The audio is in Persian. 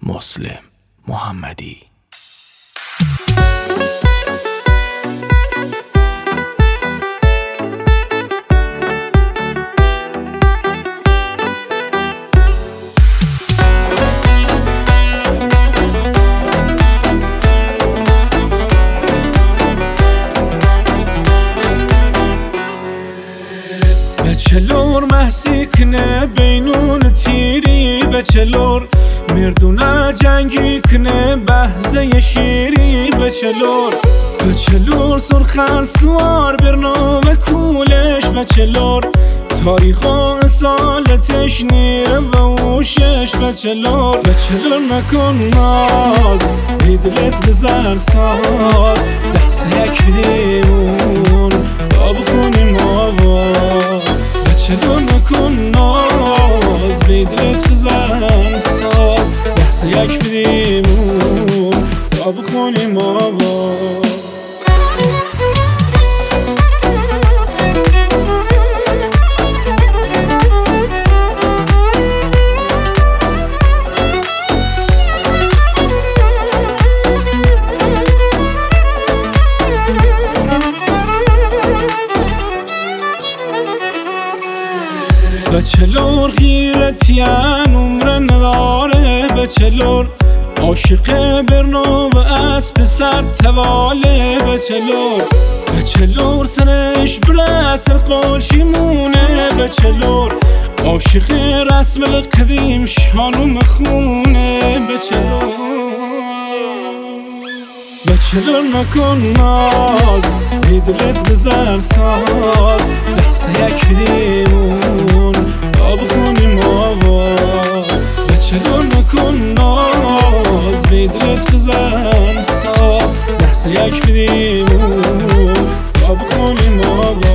مسلم محمدی. بچلور محسی کنه بینون تیری، بچلور مردونه جنگی کنه بحثه شیری، بچلور سرخر سوار برنامه کولش، بچلور تاریخ و سالتش نیره و اوشش، بچلور نکن ناز بیدلت بزر ساز، لحظه یک بدیمون تا بخونیم آواز، بچلور نکن ناز بیدلت بزر ساز، لحظه یک بدیمون تا بخونیم آواز. بچلور غیرتین عمر نداره، بچلور عاشق برنو و اسب سر تواله، بچلور سرش بره سر قاشیمونه، بچلور عاشق رسم القدیم شانو مخونه، بچلور نکن ناز بیدلت بزر ساز، لحظه یک بدیمون تا بخونیم آواز، بچلور نکن ناز بیدلت بزر ساز، لحظه یک بدیمون تا بخونیم آواز.